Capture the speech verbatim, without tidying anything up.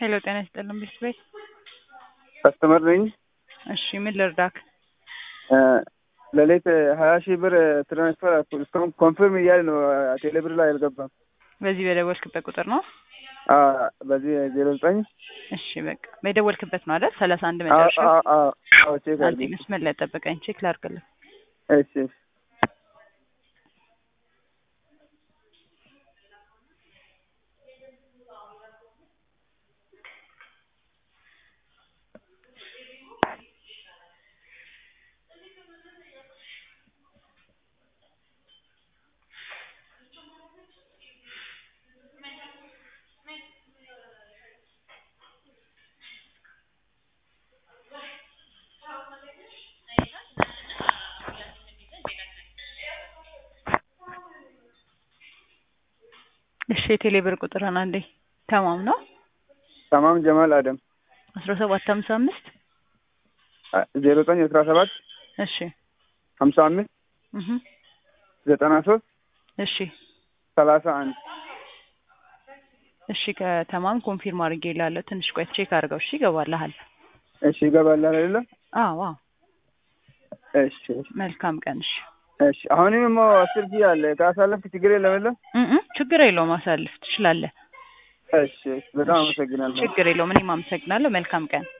ሄሎ ጤና ይስጥልን ቤት ከስተመር ነኝ። እሺ ምን ልርዳክ? ለሌት ሀያ ሺህ ብር ትራንስፈር እስካሁን ኮንፊርም እያለ ነው። ቴሌ ብር ላይ አልገባም። በዚህ በደወልክበት ቁጥር ነው? አዎ በዚህ ዜሮ ዘጠኝ እሺ በቃ በደወልክበት ነው አይደል? ሰላሳ አንድ መጨረሻ። አዎ አዎ አዎ ቼክ አንዴ አድርጊ። መስመር ላይ ጠብቀኝ ቼክ ላድርግልህ። እሺ እሺ እሺ የቴሌ ብር ቁጥርን አንዴ። ተማም ነው? ተማም ጀማል አደም አስራ ሰባት ሃምሳ አምስት ዜሮ ዘጠኝ አስራ ሰባት እሺ ሀምሳ አምስት እህ ዘጠና ሶስት እሺ ሰላሳ አንድ እሺ ከተማም ኮንፊርም አድርጌልሃለሁ። ትንሽ ቆይ ቼክ አድርገው። እሺ ይገባልሃል። እሺ ይገባል አይደለ? አዎ አዎ። እሺ መልካም ቀን። እሺ እሺ አሁንም አስር ሺህ አለ ካሳለፍክ ችግር የለም አይደል? እህ ችግር የለውም ማሳለፍ ትችላለህ። እሺ በጣም አመሰግናለሁ። ችግር የለውም። እኔም አመሰግናለሁ። መልካም ቀን።